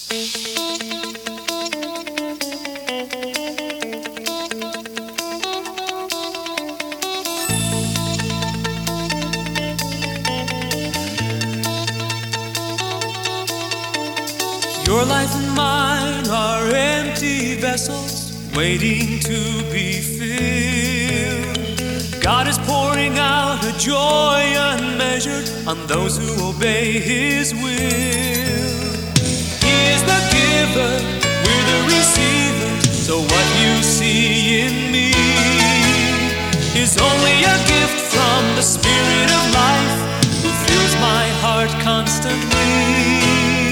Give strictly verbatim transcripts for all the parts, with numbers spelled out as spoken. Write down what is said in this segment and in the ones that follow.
Your life and mine are empty vessels waiting to be filled. God is pouring out a joy unmeasured on those who obey His will. He is the giver, we're the receivers, so what you see in me is only a gift from the Spirit of life who fills my heart constantly.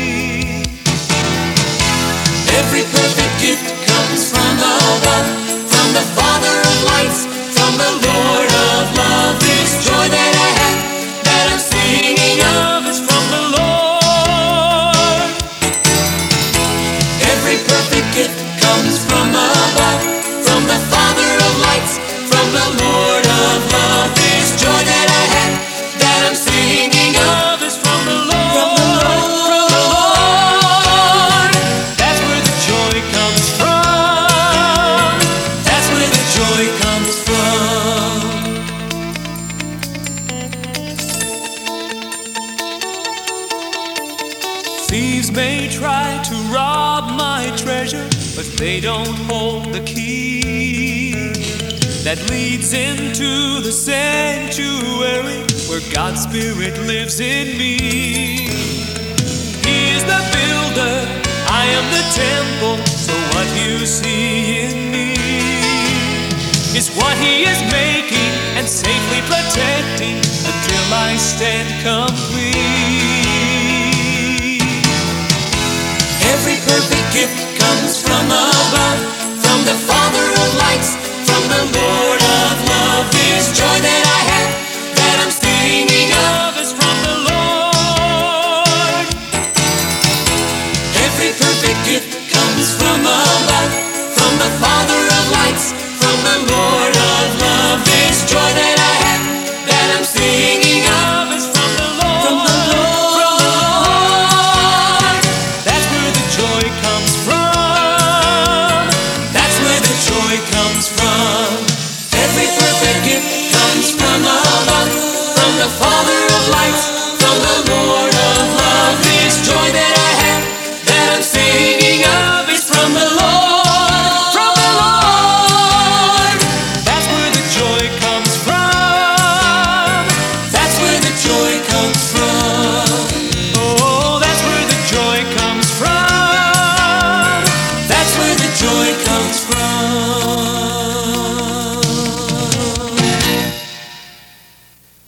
Every perfect gift comes from above, from the Father of lights, from the Lord of love. This joy that I have, that I'm singing of, is from the Lord. Every perfect gift comes from above, from the Father of lights, from the Lord of love. This joy that I have, that I'm singing of, is from the Lord. Thieves may try to rob my treasure, but they don't hold the key that leads into the sanctuary where God's Spirit lives in me. He is the builder, I am the temple, so what you see in me is what He is making and safely protecting until I stand complete. Every perfect gift comes from above, from the Father of lights, from the Lord of love. This joy that I have, that I'm singing of, is from the Lord. Every perfect gift